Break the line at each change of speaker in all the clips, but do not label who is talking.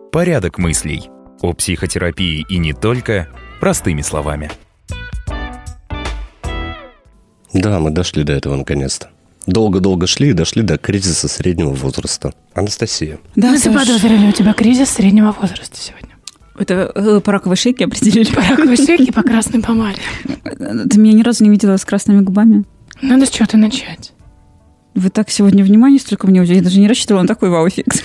Порядок мыслей. О психотерапии и не только, простыми словами.
Да, мы дошли до этого наконец-то. Долго-долго шли и дошли до кризиса среднего возраста. Анастасия.
Да, мы заподозрили у тебя кризис среднего возраста сегодня.
Это по раковой шейке определили?
По раковой шейке, по красной помаде.
Ты меня ни разу не видела с красными губами?
Надо с чего-то начать.
Вы так сегодня внимание столько мне уделили. Я даже не рассчитывала на такой вау-эффект.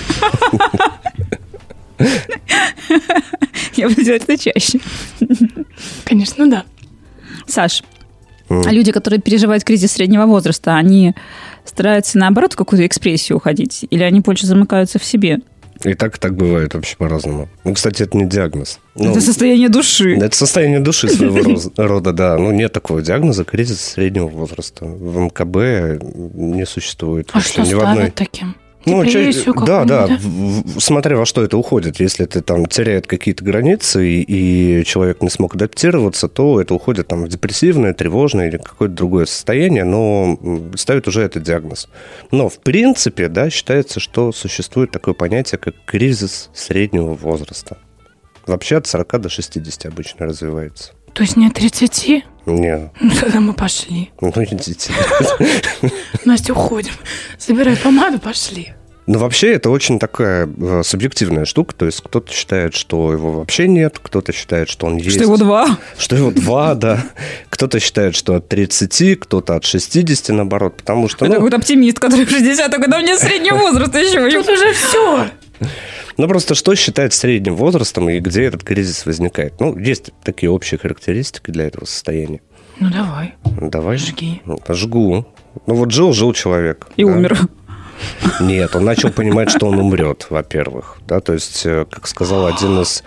Я буду делать это чаще.
Конечно, да.
Саш, люди, которые переживают кризис среднего возраста, они стараются, наоборот, в какую-то экспрессию уходить? Или они больше замыкаются в себе?
И так бывает вообще по-разному. Ну, кстати, это не диагноз.
Это состояние души.
Это состояние души своего рода, да. Ну, нет такого диагноза кризис среднего возраста. В МКБ не существует.
А что ставят таким?
Ну, да, смотря во что это уходит. Если это там теряет какие-то границы, и человек не смог адаптироваться, то это уходит там в депрессивное, тревожное или какое-то другое состояние, но ставят уже этот диагноз. Но, в принципе, да, считается, что существует такое понятие, как кризис среднего возраста. Вообще от 40 до 60 обычно развивается.
То есть не от 30?
Нет.
Ну, тогда мы пошли.
Ну, идите.
Настя, уходим. Забирай помаду, пошли.
Ну, вообще, это очень такая субъективная штука. То есть, кто-то считает, что его вообще нет, кто-то считает, что он есть.
Что его два.
Что его два, да. Кто-то считает, что от 30, кто-то от 60, наоборот. Потому что...
Это какой-то оптимист, который в 60, а когда мне среднего возраста еще.
Тут уже все.
Ну, просто что считать средним возрастом и где этот кризис возникает? Ну, есть такие общие характеристики для этого состояния.
Ну, давай.
Давай.
Жги.
Жгу. Ну, вот жил человек.
И умер.
Нет, он начал понимать, что он умрет, во-первых. Да, то есть, как сказал один из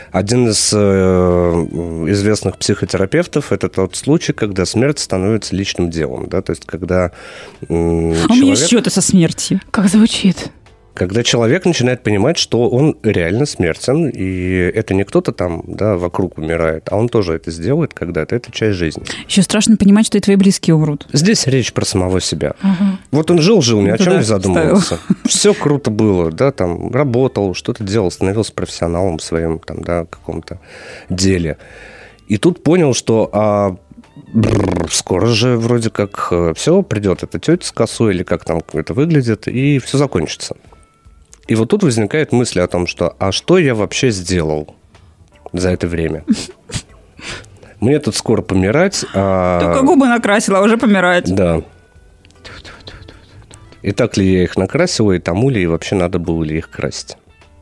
известных психотерапевтов, это тот случай, когда смерть становится личным делом. Да, то есть, когда человек...
А у меня что-то со смертью.
Как звучит?
Когда человек начинает понимать, что он реально смертен, и это не кто-то там, да, вокруг умирает, а он тоже это сделает когда-то, это часть жизни.
Еще страшно понимать, что и твои близкие умрут.
Здесь речь про самого себя. Вот он жил, ни о чем не задумывался. Все круто было, да, там, работал, что-то делал, становился профессионалом в своем, там, да, каком-то деле. И тут понял, что... скоро же вроде как все, придет эта тетя с косой, или как там это выглядит, и все закончится. И вот тут возникает мысль о том, что а что я вообще сделал за это время? Мне тут скоро помирать.
Только губы накрасила, а уже помирать.
Да. И так ли я их накрасила, и тому ли, и вообще надо было ли их красить?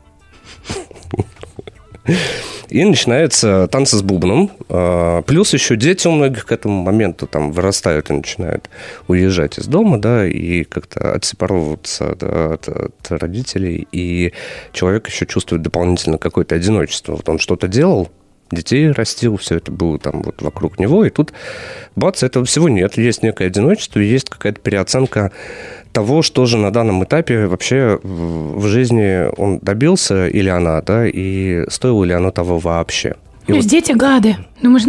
И начинается танцы с бубном. Плюс еще дети у многих к этому моменту там вырастают и начинают уезжать из дома, да, и как-то отсепаровываться, да, от родителей. И человек еще чувствует дополнительно какое-то одиночество. Вот он что-то делал, детей растил, все это было там вот вокруг него, и тут, бац, этого всего нет. Есть некое одиночество, есть какая-то переоценка того, что же на данном этапе вообще в жизни он добился или она, да, и стоило ли оно того вообще.
И вот... Дети гады. Думаешь,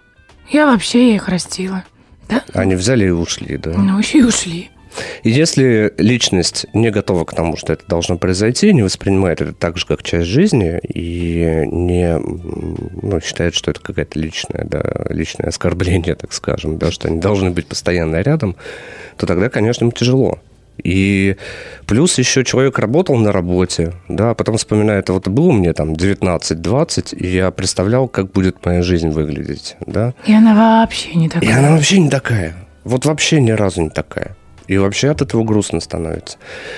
я вообще их растила. Да?
Они взяли и ушли, да.
Ну, еще и ушли.
И если личность не готова к тому, что это должно произойти, не воспринимает это так же, как часть жизни, и не считает, что это какое-то личное оскорбление, так скажем, да, что они должны быть постоянно рядом, то тогда, конечно, им тяжело. И плюс еще человек работал на работе, да, потом вспоминает, вот было мне там 19-20, и я представлял, как будет моя жизнь выглядеть, да.
И она вообще не такая.
И она вообще не такая. Вот вообще ни разу не такая. И вообще от этого грустно становится.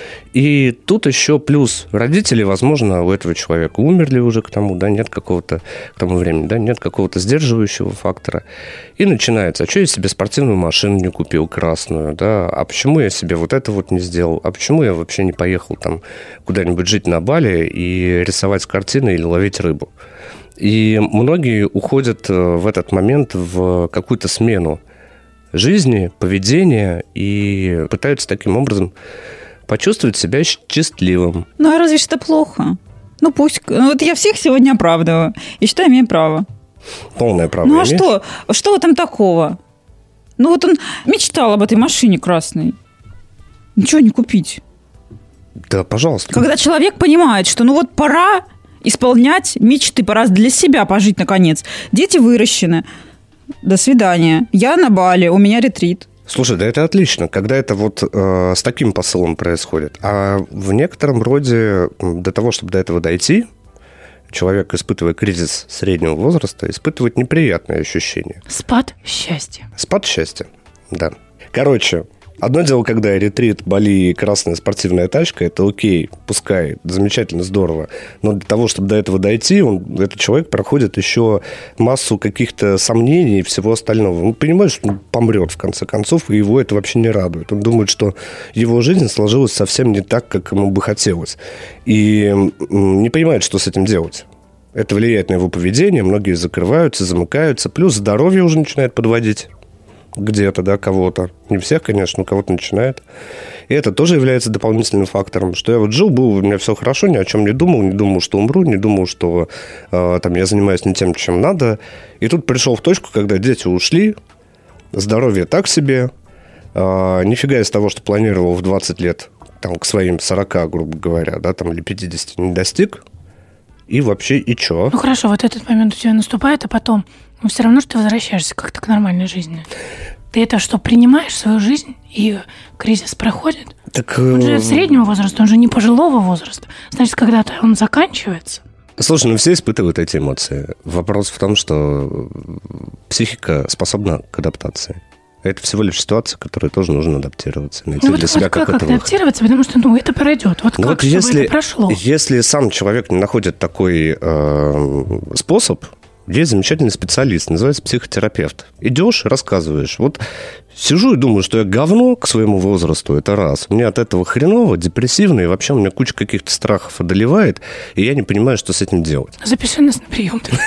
И тут еще плюс родители, возможно, у этого человека умерли уже к тому времени, да, нет какого-то сдерживающего фактора. И начинается, а что я себе спортивную машину не купил красную, да, а почему я себе вот это вот не сделал, а почему я вообще не поехал там куда-нибудь жить на Бали и рисовать картины или ловить рыбу. И многие уходят в этот момент в какую-то смену жизни, поведения и пытаются таким образом почувствовать себя счастливым.
Ну, а разве это плохо? Ну, пусть... вот я всех сегодня оправдываю. И считаю, имею право.
Полное право
Ну, а
имеешь?
что? Что там такого? Ну, вот он мечтал об этой машине красной. Ничего не купить.
Да, пожалуйста.
Когда человек понимает, что ну вот пора, исполнять мечты, пора для себя пожить, наконец. Дети выращены. До свидания. Я на Бали, у меня ретрит.
Слушай, да это отлично, когда это вот с таким посылом происходит. А в некотором роде для того, чтобы до этого дойти, человек, испытывая кризис среднего возраста, испытывает неприятные ощущения.
Спад счастья.
Спад счастья, да. Короче, одно дело, когда ретрит, Бали и красная спортивная тачка, это окей, пускай, замечательно, здорово. Но для того, чтобы до этого дойти, этот человек проходит еще массу каких-то сомнений и всего остального. Он понимает, что он помрет в конце концов, и его это вообще не радует. Он думает, что его жизнь сложилась совсем не так, как ему бы хотелось. И не понимает, что с этим делать. Это влияет на его поведение, многие закрываются, замыкаются, плюс здоровье уже начинает подводить. Где-то, да, кого-то. Не всех, конечно, но кого-то начинает. И это тоже является дополнительным фактором, что я вот жил, был, у меня все хорошо, ни о чем не думал, что умру, не думал, что там я занимаюсь не тем, чем надо. И тут пришел в точку, когда дети ушли, здоровье так себе, нифига из того, что планировал в 20 лет, там, к своим 40, грубо говоря, да, там, или 50 не достиг. И вообще, и чё?
Ну хорошо, вот этот момент у тебя наступает, а потом... Но все равно, что ты возвращаешься как-то к нормальной жизни. Ты это что, принимаешь свою жизнь, и кризис проходит?
Так,
Он же среднего возраста, он же не пожилого возраста. Значит, когда-то он заканчивается.
Слушай, ну все испытывают эти эмоции. Вопрос в том, что психика способна к адаптации. Это всего лишь ситуация, которой тоже нужно адаптироваться. Найти для себя
как адаптироваться, потому что это пройдет. Вот как, чтобы это прошло?
Если сам человек не находит такой способ... Есть замечательный специалист, называется психотерапевт. Идешь, рассказываешь. Вот сижу и думаю, что я говно к своему возрасту, это раз. Мне от этого хреново, депрессивно, и вообще у меня куча каких-то страхов одолевает, и я не понимаю, что с этим делать.
Запиши нас на прием, ты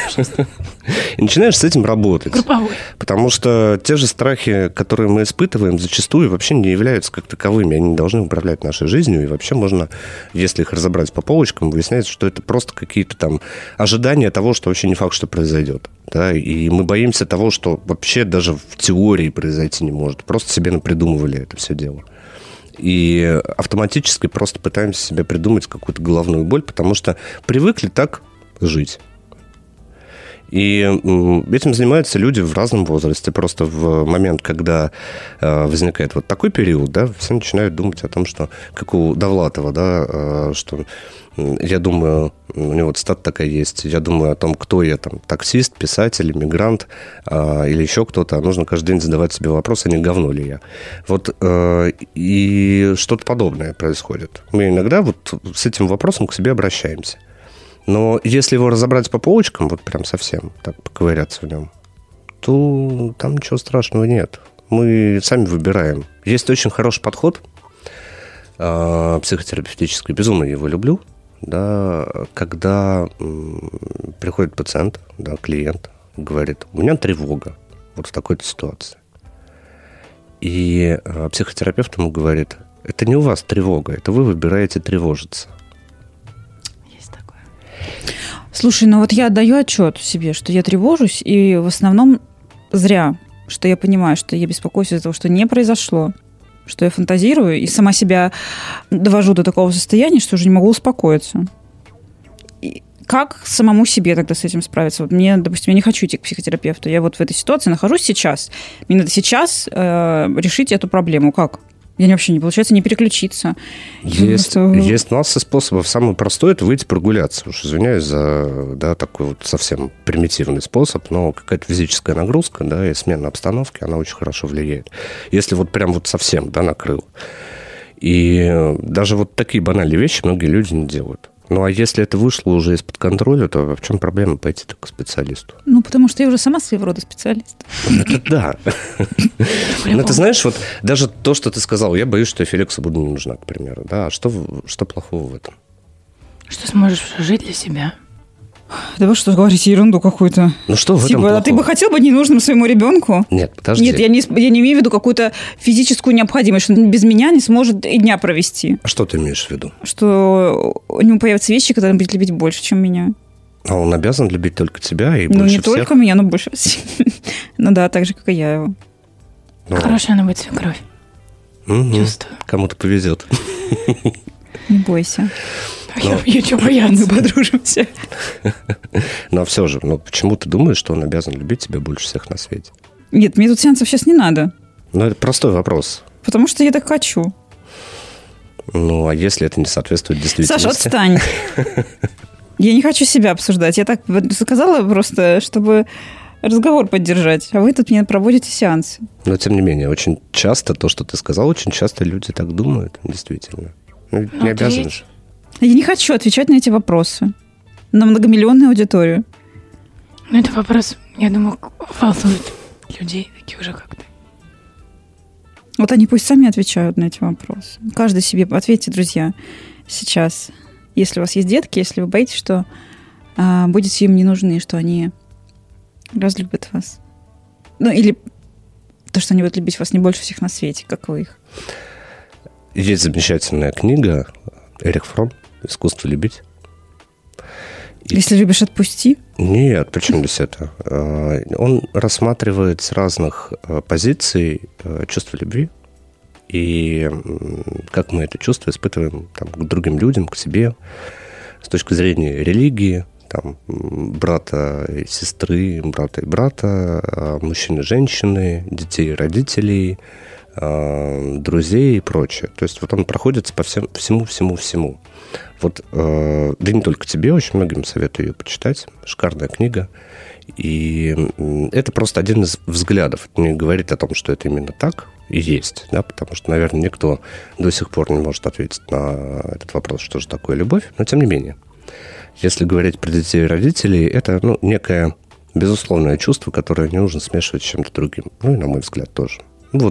И начинаешь с этим работать.
Групповой.
Потому что те же страхи, которые мы испытываем, зачастую вообще не являются как таковыми. Они не должны управлять нашей жизнью. И вообще можно, если их разобрать по полочкам, выясняется, что это просто какие-то там ожидания того, что вообще не факт, что произойдет. Да? И мы боимся того, что вообще даже в теории произойти не может. Просто себе напридумывали это все дело. И автоматически просто пытаемся себе придумать какую-то головную боль, потому что привыкли так жить. И этим занимаются люди в разном возрасте. Просто в момент, когда возникает вот такой период, да, все начинают думать о том, что, как у Довлатова, да, что я думаю, у него цитата такая есть, я думаю о том, кто я, там, таксист, писатель, мигрант или еще кто-то. Нужно каждый день задавать себе вопрос, а не говно ли я. Вот и что-то подобное происходит. Мы иногда вот с этим вопросом к себе обращаемся. Но если его разобрать по полочкам, вот прям совсем, так поковыряться в нем, то там ничего страшного нет. Мы сами выбираем. Есть очень хороший подход психотерапевтический, безумно его люблю, да, когда приходит пациент, да, клиент, говорит, у меня тревога вот в такой-то ситуации. И психотерапевт ему говорит, это не у вас тревога, это вы выбираете тревожиться.
Слушай, ну вот я отдаю отчет себе, что я тревожусь, и в основном зря, что я понимаю, что я беспокоюсь из-за того, что не произошло, что я фантазирую, и сама себя довожу до такого состояния, что уже не могу успокоиться. И как самому себе тогда с этим справиться? Вот мне, допустим, я не хочу идти к психотерапевту, я вот в этой ситуации нахожусь сейчас, мне надо сейчас решить эту проблему. Как? Я вообще не получается не переключиться.
Есть масса способов. Самый простой – это выйти прогуляться. Уж извиняюсь за такой вот совсем примитивный способ, но какая-то физическая нагрузка, да, и смена обстановки, она очень хорошо влияет. Если вот прям вот совсем, да, накрыл. И даже вот такие банальные вещи многие люди не делают. Ну, а если это вышло уже из-под контроля, то в чем проблема пойти к специалисту?
Ну, потому что я уже сама своего рода специалист.
Это да. Но ты знаешь, вот даже то, что ты сказал, я боюсь, что я Феликсу буду не нужна, к примеру. Да, а что плохого в этом?
Что сможешь жить для себя.
Да вы что говорите, ерунду какую-то.
Ну что в этом плохого?
А ты бы хотел быть ненужным своему ребенку?
Нет, подожди.
Нет, я не имею в виду какую-то физическую необходимость, что он без меня не сможет и дня провести.
А что ты имеешь в виду?
Что у него появятся вещи, которые он будет любить больше, чем меня.
А он обязан любить только тебя и больше всех?
Ну, не только меня, но больше всех. Ну да, так же, как и я его.
Хорошая она будет свекровь. Чувствую.
Кому-то повезет.
Не бойся.
Я что бояться?
Мы подружимся.
Но все же, почему ты думаешь, что он обязан любить тебя больше всех на свете?
Нет, мне тут сеансов сейчас не надо.
Это простой вопрос.
Потому что я так хочу.
А если это не соответствует действительности?
Саша, отстань. Я не хочу себя обсуждать. Я так сказала просто, чтобы разговор поддержать. А вы тут мне проводите сеансы.
Но, тем не менее, очень часто то, что ты сказал, очень часто люди так думают, действительно. Не обязаны же.
Я не хочу отвечать на эти вопросы. На многомиллионную аудиторию.
Это вопрос, я думаю, волнует людей, таких же, как ты.
Вот они пусть сами отвечают на эти вопросы. Каждый себе ответьте, друзья, сейчас. Если у вас есть детки, если вы боитесь, что будете им не нужны, что они разлюбят вас. Или то, что они будут любить вас не больше всех на свете, как вы их.
Есть замечательная книга Эрих Фром «Искусство любить».
Если любишь, отпусти.
Нет, почему здесь это? Он рассматривает с разных позиций чувство любви и как мы это чувство испытываем к другим людям, к себе, с точки зрения религии, брата и сестры, брата и брата, мужчины и женщины, детей и родителей, друзей и прочее. То есть он проходится по всему. Да не только тебе, очень многим советую ее почитать. Шикарная книга. И это просто один из взглядов. Это не говорит о том, что это именно так и есть. Да? Потому что, наверное, никто до сих пор не может ответить на этот вопрос, что же такое любовь. Но тем не менее, если говорить про детей и родителей, это некое безусловное чувство, которое не нужно смешивать с чем-то другим. И, на мой взгляд, тоже.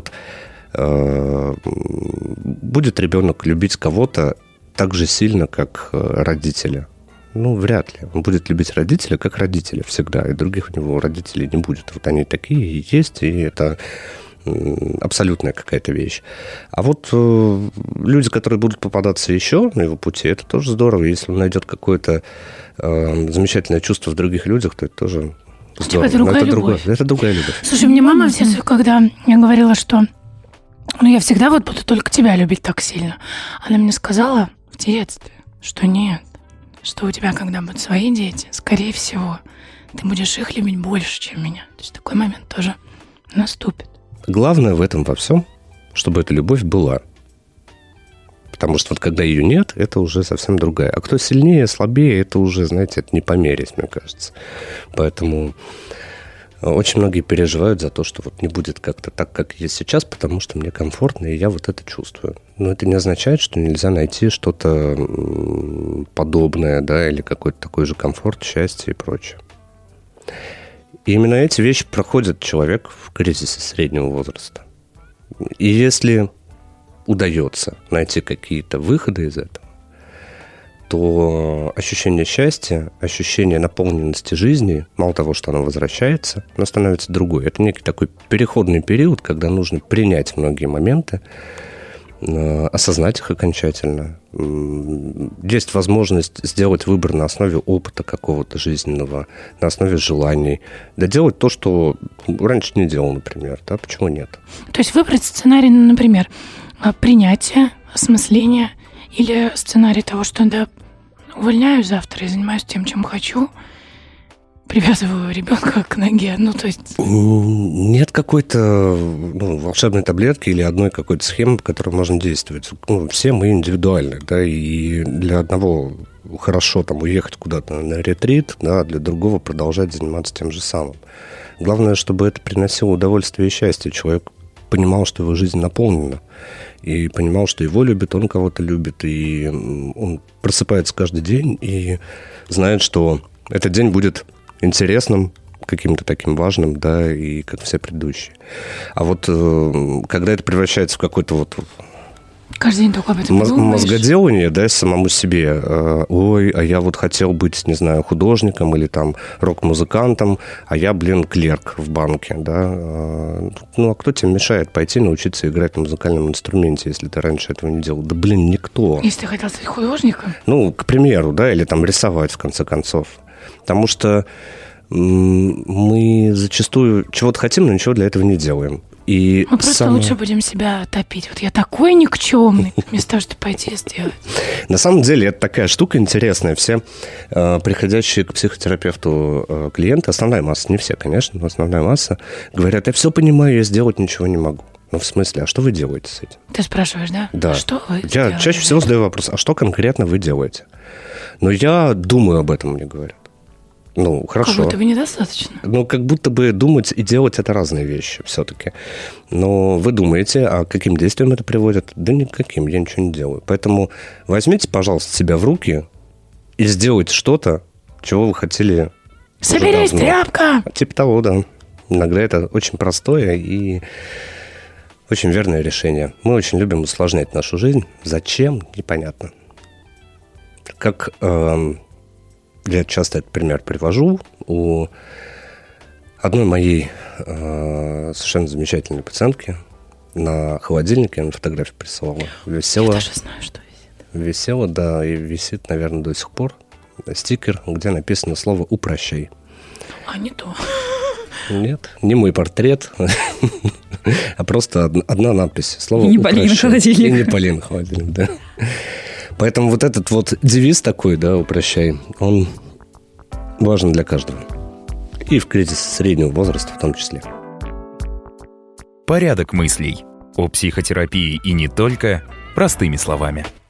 Будет ребенок любить кого-то так же сильно, как родители? Вряд ли. Он будет любить родителя, как родителя всегда, и других у него родителей не будет. Они такие и есть, и это абсолютная какая-то вещь. А люди, которые будут попадаться еще на его пути, это тоже здорово. Если он найдет какое-то замечательное чувство в других людях, то это тоже здорово.
Это
другая любовь.
Слушай, мне мама в детстве, когда я говорила, что я всегда буду только тебя любить так сильно, она мне сказала в детстве, что нет, что у тебя, когда будут свои дети, скорее всего, ты будешь их любить больше, чем меня. То есть такой момент тоже наступит.
Главное в этом во всем, чтобы эта любовь была. Потому что когда ее нет, это уже совсем другая. А кто сильнее, слабее, это уже, это не померить, мне кажется. Поэтому очень многие переживают за то, что не будет как-то так, как есть сейчас, потому что мне комфортно, и я это чувствую. Но это не означает, что нельзя найти что-то подобное, да, или какой-то такой же комфорт, счастье и прочее. И именно эти вещи проходит человек в кризисе среднего возраста. И если удается найти какие-то выходы из этого, то ощущение счастья, ощущение наполненности жизни, мало того, что оно возвращается, оно становится другой. Это некий такой переходный период, когда нужно принять многие моменты, осознать их окончательно. Есть возможность сделать выбор на основе опыта какого-то жизненного, на основе желаний. Да делать то, что раньше не делал, например. Да? Почему нет?
То есть выбрать сценарий, например, принятие, осмысление или сценарий того, что увольняюсь завтра и занимаюсь тем, чем хочу, привязываю ребенка к ноге. То есть...
Нет какой-то волшебной таблетки или одной какой-то схемы, по которой можно действовать. Все мы индивидуальны, да, и для одного хорошо уехать куда-то на ретрит, да, для другого продолжать заниматься тем же самым. Главное, чтобы это приносило удовольствие и счастье. Человек понимал, что его жизнь наполнена, и понимал, что его любят, он кого-то любит, и он просыпается каждый день и знает, что этот день будет интересным, каким-то таким важным, да, и как все предыдущие. А когда это превращается в какой-то
каждый день только об этом думаешь.
Мозгоделание, да, самому себе. Ой, а я хотел быть, не знаю, художником или рок-музыкантом, а я, клерк в банке, да. А кто тебе мешает пойти научиться играть на музыкальном инструменте, если ты раньше этого не делал? Да, никто.
Если ты хотел стать художником?
К примеру, да, или рисовать, в конце концов. Потому что мы зачастую чего-то хотим, но ничего для этого не делаем. И
Мы просто лучше будем себя топить. Вот я такой никчемный, вместо того, чтобы пойти и сделать.
На самом деле, это такая штука интересная. Все приходящие к психотерапевту клиенты, основная масса, не все, конечно, но основная масса, говорят, я все понимаю, я сделать ничего не могу. Ну, в смысле, а что вы делаете с этим?
Ты спрашиваешь, да?
Да.
А что вы
Я
сделали?
чаще всего задаю вопрос, а что конкретно вы делаете? Но я думаю об этом, мне говорят. Ну, хорошо.
Как будто бы недостаточно.
Ну, как будто бы думать и делать – это разные вещи все-таки. Но вы думаете, а к каким действиям это приводит? Да никаким, я ничего не делаю. Поэтому возьмите, пожалуйста, себя в руки и сделайте что-то, чего вы хотели.
Соберись, тряпка!
Типа того, да. Иногда это очень простое и очень верное решение. Мы очень любим усложнять нашу жизнь. Зачем? Непонятно. Как... Я часто этот пример привожу. У одной моей совершенно замечательной пациентки на холодильнике, она фотографию присылала, висела.
Я даже знаю, что висит.
Висела, да, и висит, наверное, до сих пор стикер, где написано слово «Упрощай».
А не то.
Нет, не мой портрет, а просто одна надпись. Слово
И не Полина холодильник.
И не Полина холодильник, да. Поэтому вот этот вот девиз такой, да, «Упрощай», он важен для каждого. И в кризис среднего возраста в том числе.
Порядок мыслей. О психотерапии и не только простыми словами.